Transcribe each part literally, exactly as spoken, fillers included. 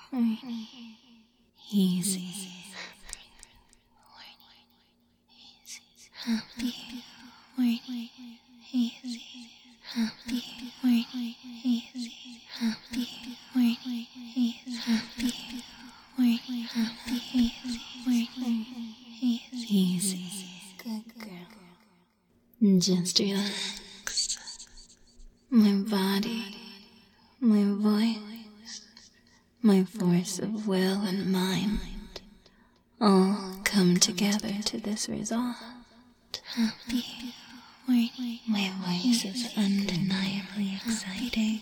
easy, happy, horny, easy, happy, horny, easy, happy, horny, easy, happy, horny, happy, easy, horny, easy, easy. Good girl. Just relax. My body, my voice, my force of will and mind all come together to this result. Happy, horny, my voice is undeniably exciting.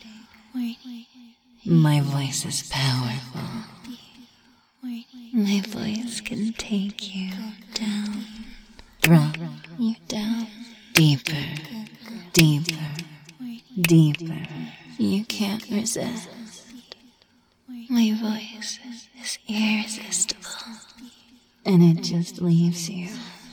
My voice is powerful. My voice can take you down, drop you down, deeper, deeper, deeper. You can't resist. My voice is irresistible, and it just leaves you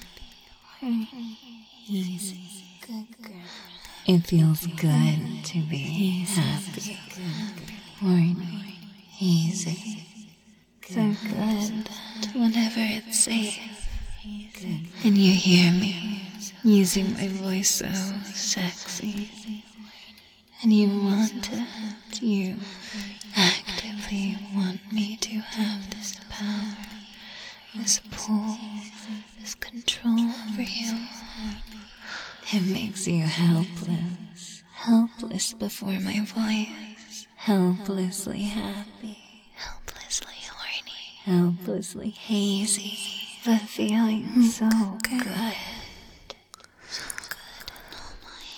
easy. It feels good to be happy, horny, easy. So good whenever it's safe, and you hear me using my voice so sexy, and you want it, you actively want me to have this power, this pull, this control over you. It makes you helpless, helpless before my voice, helplessly happy, helplessly horny, helplessly hazy, but feeling so good. So good in all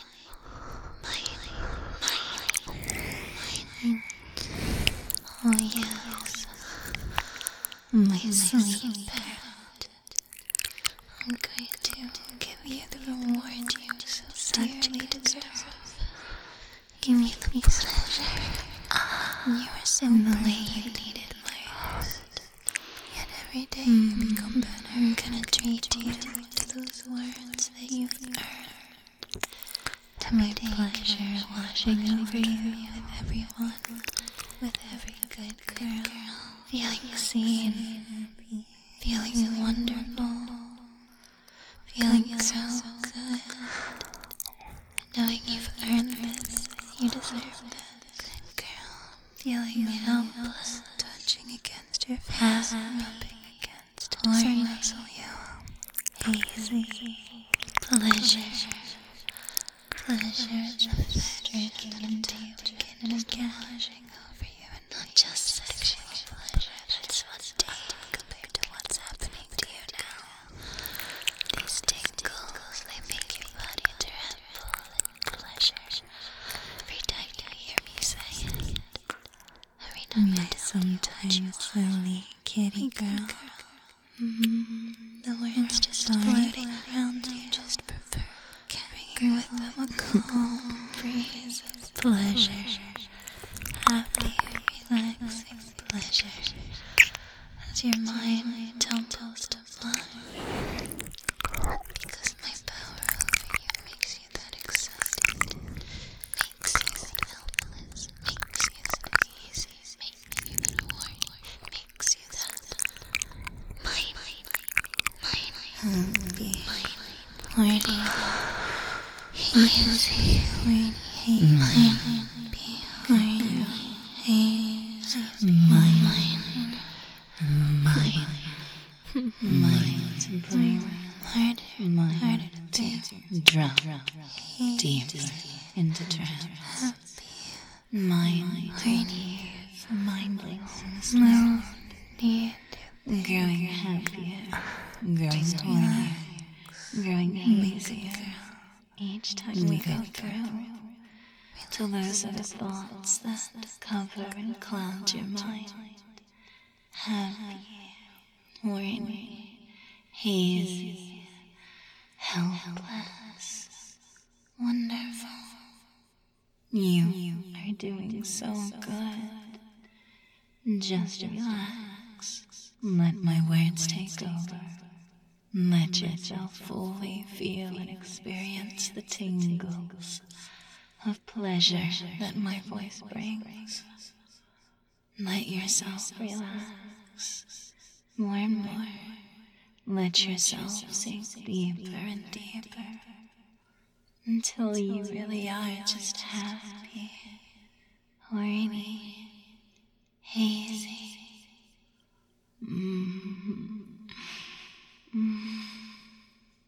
mine, mine, mine. Oh yes, my sweet parrot. I'm going to give you the reward you so dearly deserve. Give me the pleasure. You are so in the way you need it most. Yet every day you become better. I'm gonna treat you to those words that you've earned. To my pleasure washing over you with everyone, with every good girl. Feeling seen, feeling wonderful, feeling so good. Knowing you've earned this, you deserve this. Good girl. Feeling helpless, touching against your face, rubbing against it as I nuzzle you. Easy. Pleasure. Pleasure just drinking into you again and again. Washing over you, and not just sexual pleasure. That's what's dating compared to what's happening to you now. These tingles, they make your body tremble in pleasure. Every time you hear me say it, every time I sometimes slowly, kitty girl. Mm-hmm. The words just floating around you, just prefer carrying with them a calm breeze of pleasure, happy, relaxing pleasure, as your mind tumbles to mine. Because my power over you makes you that excited, makes you that helpless, makes you that easy, makes you that horny, makes you that mine, mine, happy, horny, easy, horny, mine, horny, easy, mine, mine, mine, to breathe, harder, harder to drop deeper into trance. Mine, horny, mindless, no need, growing happier, growing hornier, growing hazier. Each time we go through, till those are the thoughts that cover and cloud your mind. Happy, horny, hazy, helpless, wonderful. You are doing so good. Just relax. Let my words take over. Let yourself fully feel and experience the tingles of pleasure that my voice brings. Let yourself relax more and more. Let yourself sink deeper and deeper until you really are just happy, horny,